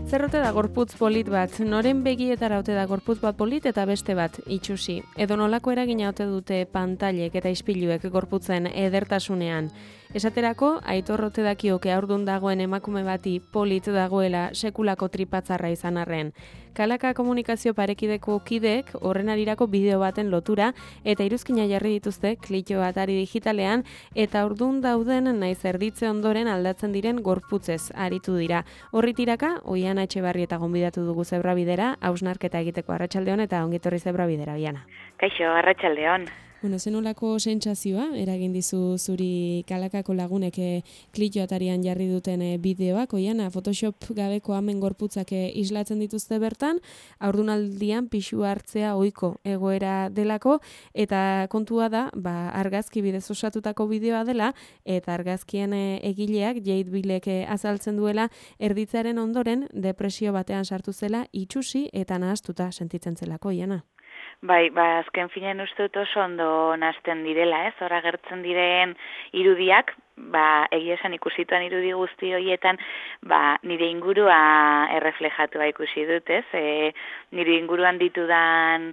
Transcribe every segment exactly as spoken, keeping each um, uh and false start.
Zer ote da gorputz polit bat? Noren begietara ote da gorputz bat polit eta beste bat itsusi? Edo nolako eragina ote dute pantailek eta ispiluek gorputzen edertasunean? Esaterako, Aitor ote dakioke haurdun dagoen emakume bati polit dagoela sekulako tripatzarra izan arren. Kalaka komunikazio parekideko kideek horren arirako bideo baten lotura eta iruzkina jarri dituzte klitxo atari digitalean eta haurdun dauden naiz erditze ondoren aldatzen diren gorputzez aritu dira. Horri tiraka, Oiana Etxebarrieta gonbidatu dugu Zebrabidera, hausnarketa egiteko. Arratsaldeon eta ongitorri Zebrabidera, Oiana. Kaixo, arratsaldeon. Bueno, zenolako sentsazioa eragin dizu zuri Kalakako lagunek klitxo atarian jarri duten bideoak, Oiana, Photoshop gabeko amen gorputzak islatzen dituzte bertan, haurdunaldian pixu hartzea ohiko egoera delako, eta kontua da, ba, argazki bidez osatutako bideoa dela, eta argazkien egileak, Jade Billek azaltzen duela, erditzaren ondoren depresio batean sartu zela, itsusi eta nahastuta sentitzen zelako, Oiana. Bai, ba, azken finean uste dut oso ondo nazten direla, ez? Hor agertzen diren irudiak, ba, egia esan ikusituan irudi guzti horietan, ba, nire ingurua erreflejatua ikusi dut, ez? E, nire inguruan ditudan,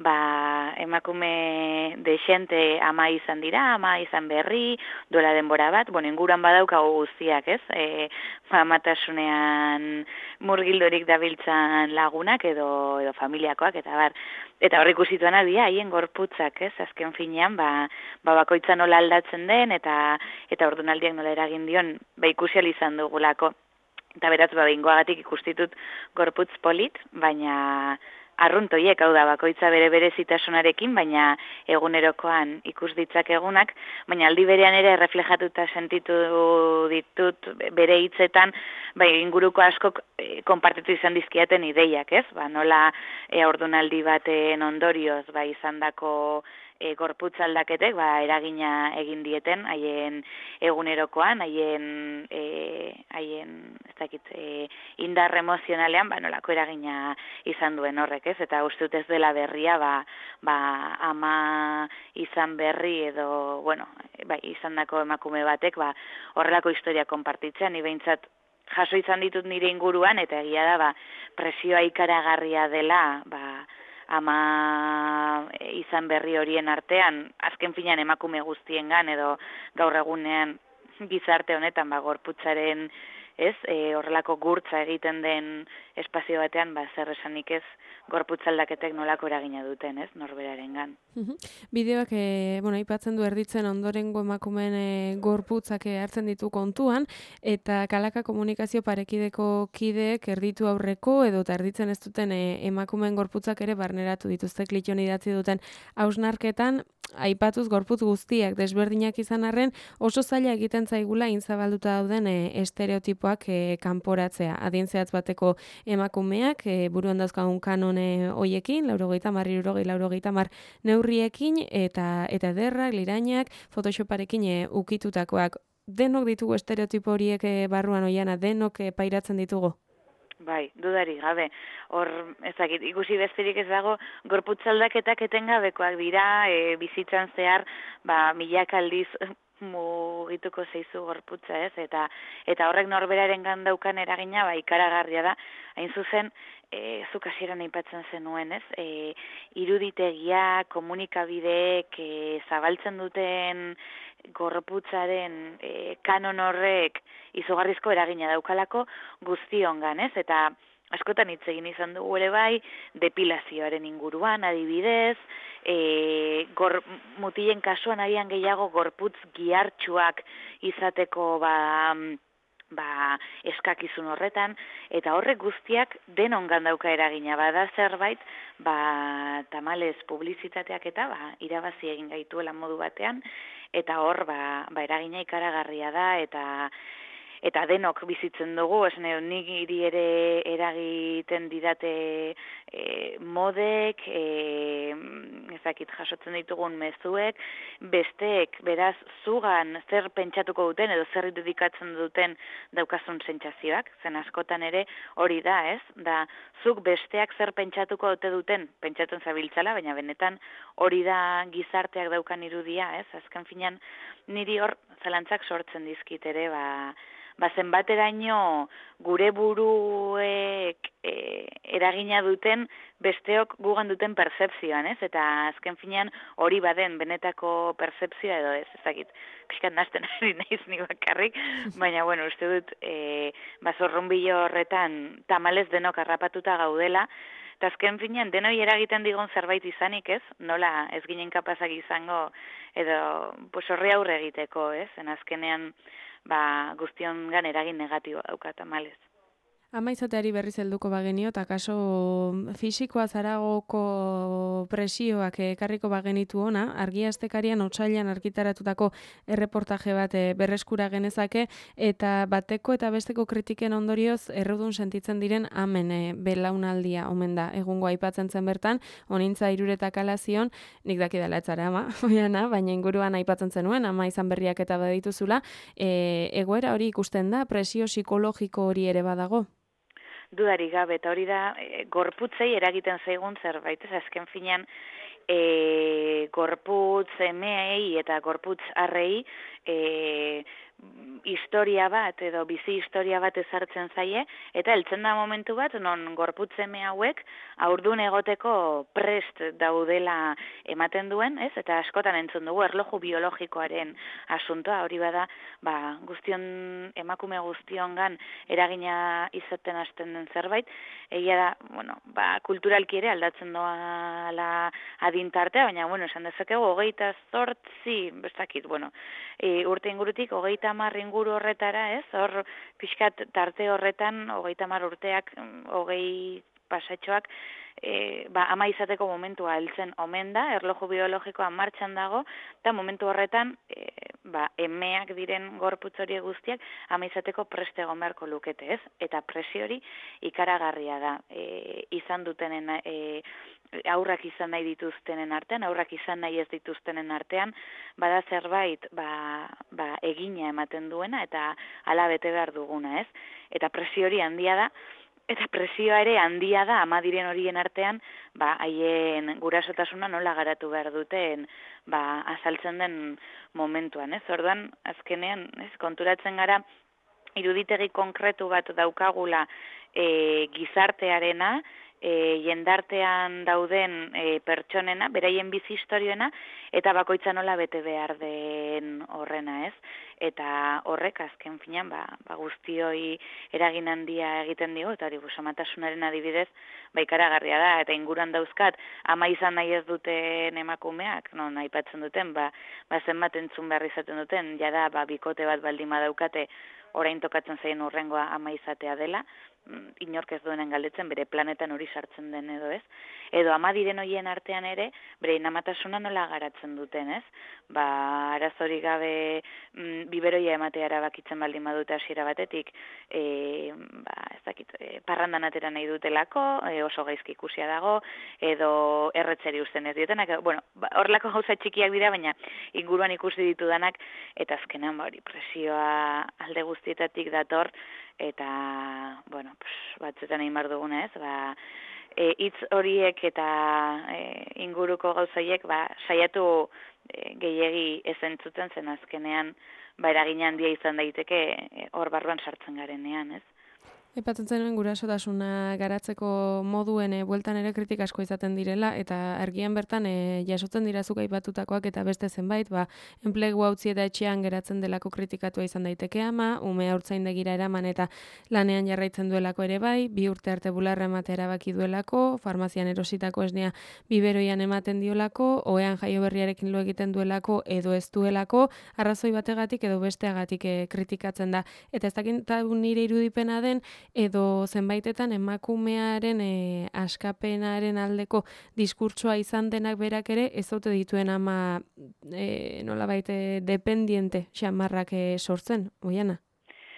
ba, emakume desente ama izan dira, ama izan berri, duela denbora bat, bueno, inguruan badaukagu guztiak, ez? E, ba, amatasunean murgildorik dabiltzan lagunak edo, edo familiakoak, eta bar, eta hor ikusituan adia, haien gorputzak, ez? Azken finean, ba, ba bakoitza nola aldatzen den, eta eta ordunaldiak nola eragin dion, ba ikusi ahal izan dugulako. Eta beraz, ba, bingoagatik ikustitut gorputz polit, baina arruntoiek, hau da, bakoitza bere berezitasunarekin, baina egunerokoan ikus ditzak egunak, baina aldi berean ere erreflejatuta sentitu ditut bere hitzetan, bai, inguruko askok e, konpartitu izan dizkiaten ideiak, ez? Ba, nola e, ordunaldi baten ondorioz, ba, izandako e, gorputz aldaketek, ba, eragina egin dieten, haien egunerokoan, haien, e, haien ez dakit, e, indar emozionalean, ba, nolako eragina izan duen horrek, ez? Eta uste dut ez dela berria, ba, ba, ama izan berri edo, bueno, bai, izandako emakume batek, ba, horrelako historia konpartitzen, ni behintzat jaso izan ditut nire inguruan, eta egia da, ba, presioa ikaragarria dela, ba, ama izan berri horien artean, azken finean emakume guztiengan edo gaur egunean gizarte honetan, ba, gorputzaren, ez, e, horrelako gurtza egiten den espazio batean, ba, zer esanik ez, gorputzaldaketek nolako eragina duten, ez, norberarengan. Bideoak, e, bueno, aipatzen du erditzen ondorengo emakumeen e, gorputzak hartzen ditu kontuan, eta Kalaka komunikazio parekideko kideek erditu aurreko edo erditzen ez duten e, emakumeen gorputzak ere barneratu dituzte klitxon idatzi duten hausnarketan, aipatuz gorputz guztiak desberdinak izan arren, oso zaila egiten zaigula inzabalduta dauden e, estereotipoak e, kanporatzea. Adien zehatz bateko emakumeak, e, buruan dauzkagun kanon e, hoiekin, laurogeita mar, hirurogei, laurogeita mar neurriekin, eta eta ederrak, lirainak, Photoshoparekin e, ukitutakoak. Denok ditugu estereotipo horiek e, barruan, Oiana, denok e, pairatzen ditugu? Bai, dudari gabe. Hor, ezakit, ikusi besterik ez dago, gorputzaldaketak etengabekoak dira, e, bizitzan zehar, ba, milak aldiz mugituko zeizu gorputza, ez? Eta eta horrek norberarengan daukan eragina, ba, ikaragarria da. Hain zuzen, e, zuk hasieran aipatzen zenuen, ez? E, iruditegia, komunikabideek, e, zabaltzen duten gorputzaren e, kanon horrek izugarrizko eragina daukalako guztiongan, ez? Eta askotan hitz egin izan dugu ere bai, depilazioaren inguruan, adibidez, e, gor, mutilen kasuan agian gehiago gorputz gihartsuak izateko ba, ba, eskakizun horretan, eta horrek guztiak denongan dauka eragina, bada zerbait, ba, tamalez publizitateak eta ba, irabazi egin gaituela modu batean, eta hor ba, ba eragina ikaragarria da, eta eta denok bizitzen dugu, esne niri ere eragiten didate e, modek, e, ezakit jasotzen ditugun mezuek, besteek beraz zugan zer pentsatuko duten edo zer irudikatzen duten daukazun sentsazioak, zen askotan ere hori da, ez? Da zuk besteak zer pentsatuko dute duten, pentsatzen zabiltzala, baina benetan hori da gizarteak daukan irudia, ez? Azken finean niri hor zalantzak sortzen dizkit ere, ba ba, zenbateraino gure buruek e, eragina duten besteok gugan duten pertzepzioan, ez? Eta azken finean hori baden benetako pertzepzioa edo ez, ezakit, pixkat nazten ari naiz nik bakarrik, baina, bueno, uste dut, e, ba, zorrunbilo horretan tamalez denok harrapatuta gaudela, eta azken finean denoi eragiten digon zerbait izanik, ez? Nola ez ginen kapazak izango, edo, pues horri aurre egiteko, ez? En azkenean, ba, guztiongan eragin negatiboa dauka tamalez. Ama izateari berriz helduko bagenio, eta kaso fisikoa zaragoko presioak ekarriko bagenitu ona, Argia Astekarian otsailean argitaratutako erreportaje bat berreskura genezake, eta bateko eta besteko kritiken ondorioz errudun sentitzen diren amen belaunaldia omen da. Egungo aipatzen zen bertan, onintza iruretak alazion, nik dakidala etzara ama, oiana, baina inguruan aipatzen zenuen, ama izan berriak eta badituzula, e, egoera hori ikusten da, presio psikologiko hori ere badago? Dudari gabe, eta hori da, e, gorputzei eragiten zaigun zerbait, ez azken finean, e, gorputz emeei eta gorputz arrei e, historia bat edo bizi historia bat ezartzen zaie, eta heltzen da momentu bat non gorputz eme hauek haurdun egoteko prest daudela ematen duen, ez? Eta askotan entzun dugu erloju biologikoaren asuntoa, hori bada, ba, guztion, emakume guztiongan eragina izaten hasten den zerbait, egia da, bueno, ba, kulturalki ere aldatzen doala adintartea, baina, bueno, esan dezakegu, hogeita zortzi, bestakit, bueno, e, urte ingurutik, hogeita hamar inguru horretara, ez, hor, pixkat tarte horretan, hogeita hamar urteak, hogei pasatxoak, e, ba, ama izateko momentua heltzen omen da, erloju biologikoa martxan dago, eta momentu horretan, e, ba, emeak diren gorputz hori guztiak, ama izateko preste egon beharko lukete, ez? Eta presio hori ikaragarria da, e, izan dutenen, e, aurrak izan nahi dituztenen artean, aurrak izan nahi ez dituztenen artean, bada zerbait ba, ba, egina ematen duena eta hala bete behar duguna, ez? Eta presio hori handia da, eta presioa ere handia da ama diren horien artean, ba, haien gurasotasuna nola garatu behar duten, ba, azaltzen den momentuan, ez? Orduan, azkenean, ez, konturatzen gara, iruditegi konkretu bat daukagula e, gizartearena, E, jendartean dauden e, pertsonena, beraien bizi historioena, eta bakoitza nola bete behar den horrena, ez? Eta horrek azken finan, ba, ba guztioi eragin handia egiten digu, eta hori busamatasunaren adibidez, ba ikaragarria da, eta inguruan dauzkat, ama izan nahi ez duten emakumeak, non aipatzen duten, ba, ba zenbat entzun behar izaten duten, jada, ba, bikote bat baldin badaukate, orain tokatzen zaien urrengoa ama izatea dela, inork ez duenen galdetzen bere planetan hori sartzen den edo ez, edo ama diren hoien artean ere, bere inamatasuna nola garatzen duten, ez? Ba, arazori gabe mm, biberoia ematea erabakitzen baldin badute hasiera batetik, e, ba, ez dakit, e, parrandan atera nahi dutelako, e, oso gaizki ikusia dago, edo erretzeri uzten ez diotenak, bueno, ba, horrelako gauza txikiak dira, baina inguruan ikusi ditudanak, eta azkenan, ba, hori presioa alde guztietatik dator, eta, bueno, pues, batzuetan egin behar duguna ez, ba, e, hitz horiek eta e, inguruko gauzaiek, ba, saiatu e, gehiegi ez entzuten zen azkenean, ba, eragin handia izan daiteke e, hor barruan sartzen garenean, ez? Aipatzen zenuen gurasotasuna garatzeko moduen e, bueltan ere kritika asko izaten direla, eta argian bertan e, jasotzen dira zuk aipatutakoak eta beste zenbait, ba, enplegu utzi eta etxean geratzen delako kritikatua izan daiteke ama, ume haurtzaindegira eraman eta lanean jarraitzen duelako ere bai, bi urte arte bularra ematea erabaki duelako, farmazian erositako esnea biberoian ematen diolako, ohean jaio berriarekin lo egiten duelako edo ez duelako, arrazoi bategatik edo besteagatik e, kritikatzen da. Eta ez dakit nire irudipena den, edo zenbaitetan emakumearen e, askapenaren aldeko diskurtsoa izan denak berak ere ez zaute dituen ama e, nolabait e, dependiente xamarrak e, sortzen, oiana?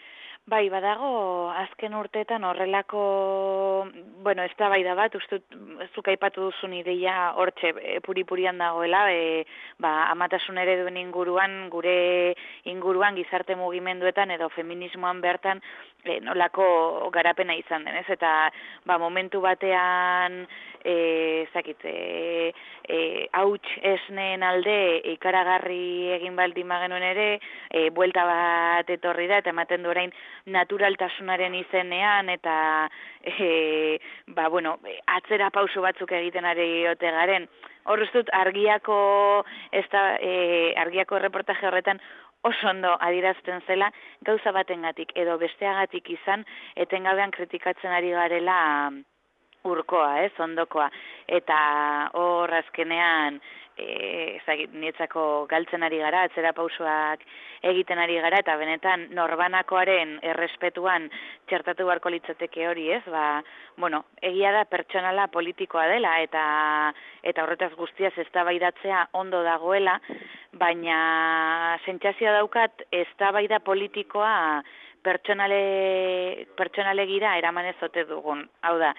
Bai, badago azken urteetan horrelako, bueno, eztabaida bat, uste dut zuk aipatu duzun ideia hortxe e, puri-purian dagoela, e, ba, amatasun ereduen inguruan, gure inguruan gizarte mugimenduetan edo feminismoan bertan e, nolako garapena izan denez, eta ba, momentu batean e, zakit, e, e, hauts esneen alde ikaragarri egin baldin magenuen ere, e, buelta bat etorri da, eta ematen du orain naturaltasunaren izenean eta e, ba, bueno, atzera pauso batzuk egiten ari ote garen. Hor ez dut argiako, ez da, e, argiako reportaje horretan oso ondo adierazten zela gauza batengatik edo besteagatik izan etengabean kritikatzen ari garela urkoa, ez, ondokoa. Eta hor azkenean E, ezagit, nietzako galtzen ari gara, atzera pausoak egiten ari gara, eta benetan norbanakoaren errespetuan txertatu beharko litzateke hori, ez? Ba, bueno, egia da pertsonala politikoa dela, eta eta horretaz guztiaz eztabaidatzea ondo dagoela, baina sentsazioa daukat eztabaida politikoa pertsonale, pertsonalegira eraman ez ote dugun. Hau da,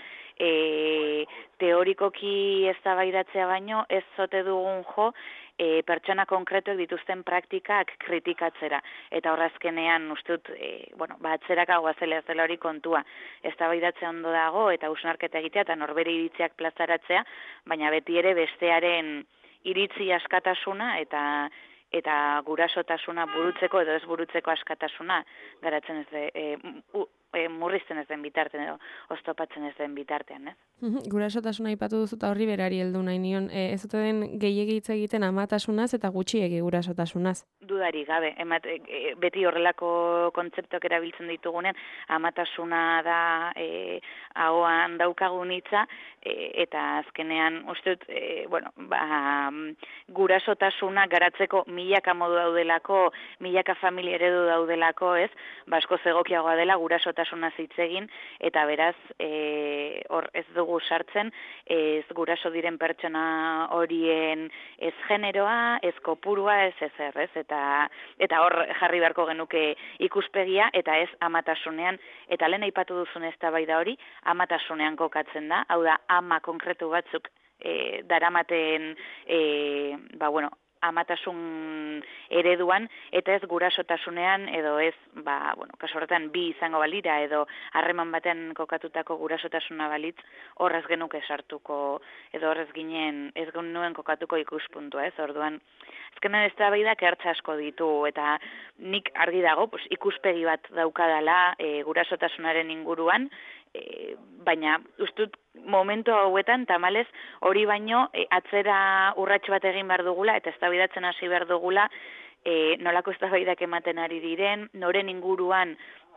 E, teorikoki eztabaidatzea baino ez zote dugun jo e, pertsona konkretuek dituzten praktikak kritikatzera. Eta horrazkenean uste dut, e, bueno, batzerakagoa zela zela hori kontua. Eztabaidatzea ondo dago eta hausnarketa egitea eta norbere iritziak plazaratzea, baina beti ere bestearen iritzi askatasuna eta eta gurasotasuna burutzeko edo ez burutzeko askatasuna garatzen ez de, e, u, e, murrizten ez den bitartean edo oztopatzen ez den bitartean, ez? Gurasotasuna aipatu duzu eta horri berari heldu nahi nion. E, ez dute den gehiegi hitz egiten amatasunaz eta gutxiegi gurasotasunaz. Dudari gabe, emat, e, beti horrelako kontzeptuak erabiltzen ditugunean, amatasuna da e, ahoan daukagun hitza, e, eta azkenean, uste dut, e, bueno, ba, gurasotasuna garatzeko milaka modu daudelako, milaka familia eredu daudelako, ez? Basko zegokiagoa dela gurasotasuna hitz egin, eta beraz, e, hor ez dugu sartzen, ez guraso diren pertsona horien ez generoa, ez kopurua, ez ezer, ez? Eta, eta hor jarri beharko genuke ikuspegia, eta ez amatasunean, eta lehen aipatu duzun eztabaida hori, amatasunean kokatzen da, hau da, ama konkretu batzuk e, daramaten, e, ba, bueno, amatasun ereduan, eta ez gurasotasunean, edo ez, ba, bueno, kasu horretan bi izango balira, edo harreman batean kokatutako gurasotasuna balitz, horrez genuke sartuko, edo horrez ginen, ez genuen kokatuko ikuspuntua, ez, orduan, azkenan eztabaidak ertza asko ditu, eta nik argi dago, pues, ikuspegi bat daukadala e, gurasotasunaren inguruan, e, baina ustut momentu hauetan, tamalez, hori baino e, atzera urrats bat egin behar dugula, eta eztabaidatzen hasi behar dugula, e, nolako eztabaidak ematen ari diren, noren inguruan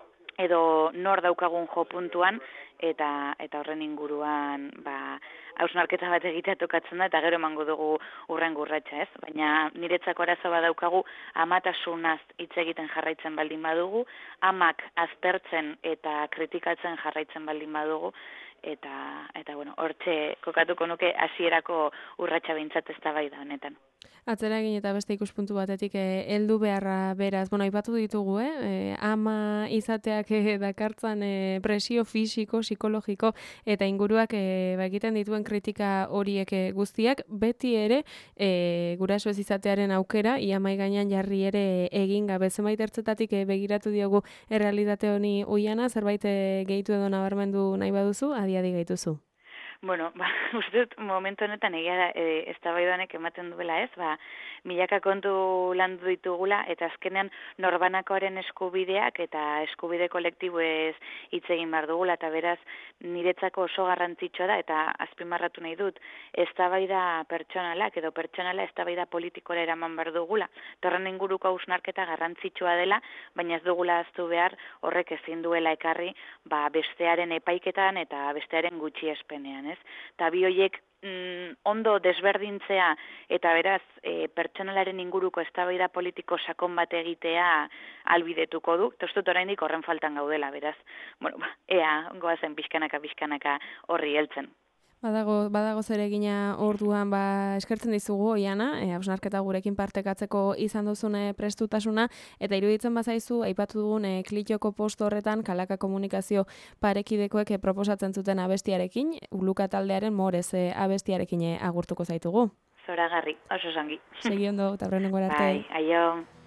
edo nor daukagun jo puntuan, eta eta horren inguruan ba hausnarketa bat egitea tokatzen da, eta gero emango dugu urrengo urratsa, ez? Baina niretzako arazo bat daukagu amatasunaz hitz egiten jarraitzen baldin badugu, amak aztertzen eta kritikatzen jarraitzen baldin badugu, eta eta bueno, hortxe kokatuko nuke hasierako urratsa behintzat eztabaida honetan. Atzera egin eta beste ikuspuntu batetik heldu eh, beharra beraz, bueno, aipatu ditugu, eh? eh ama izateak eh, dakartzan eh, presio fisiko, psikologiko eta inguruak eh, ba, egiten dituen kritika horiek eh, guztiak, beti ere eh, guraso ez izatearen aukera, ia mai gainean jarri ere egin gabe, zenbait ertzetatik eh, begiratu diogu errealitate honi oiana, zerbait eh, gehitu edo nabarmendu nahi baduzu, adi-adi gehituzu. Bueno, ba, uste dut momentu honetan egia da, e, eztabaidanek ematen duela ez, ba, milaka kontu landu ditugula, eta azkenean norbanakoaren eskubideak eta eskubide kolektiboez hitz egin behar dugula, eta beraz niretzako oso garrantzitsua da, eta azpimarratu nahi dut, eztabaida pertsonalak edo pertsonala eztabaida politikora eraman behar dugula. Torren inguruko hausnarketa garrantzitsua dela, baina ez dugula ahaztu behar horrek ezin duela ekarri ba, bestearen epaiketan eta bestearen gutxiespenean. Eta bi horiek mm, ondo desberdintzea eta beraz e, pertsonalaren inguruko eztabaida politiko sakon bat egitea albidetuko du. Tostut oraindik horren faltan gaudela, beraz. Bueno, ea, goazen pixkanaka pixkanaka horri heltzen. Badago, badago zeregina orduan ba, eskertzen dizugu, Oiana, e, hausnarketa gurekin partekatzeko izan duzune prestutasuna, eta iruditzen bazaizu, aipatu dugun e, Klitioko post horretan Kalaka Komunikazio parekidekoek e, proposatzen zuten abestiarekin, Uluka taldearen Morez e, abestiarekin e, agurtuko zaitugu. Zoragarri, oso zangi. Segi ondo, eta horrenengo arte. Bai, aio.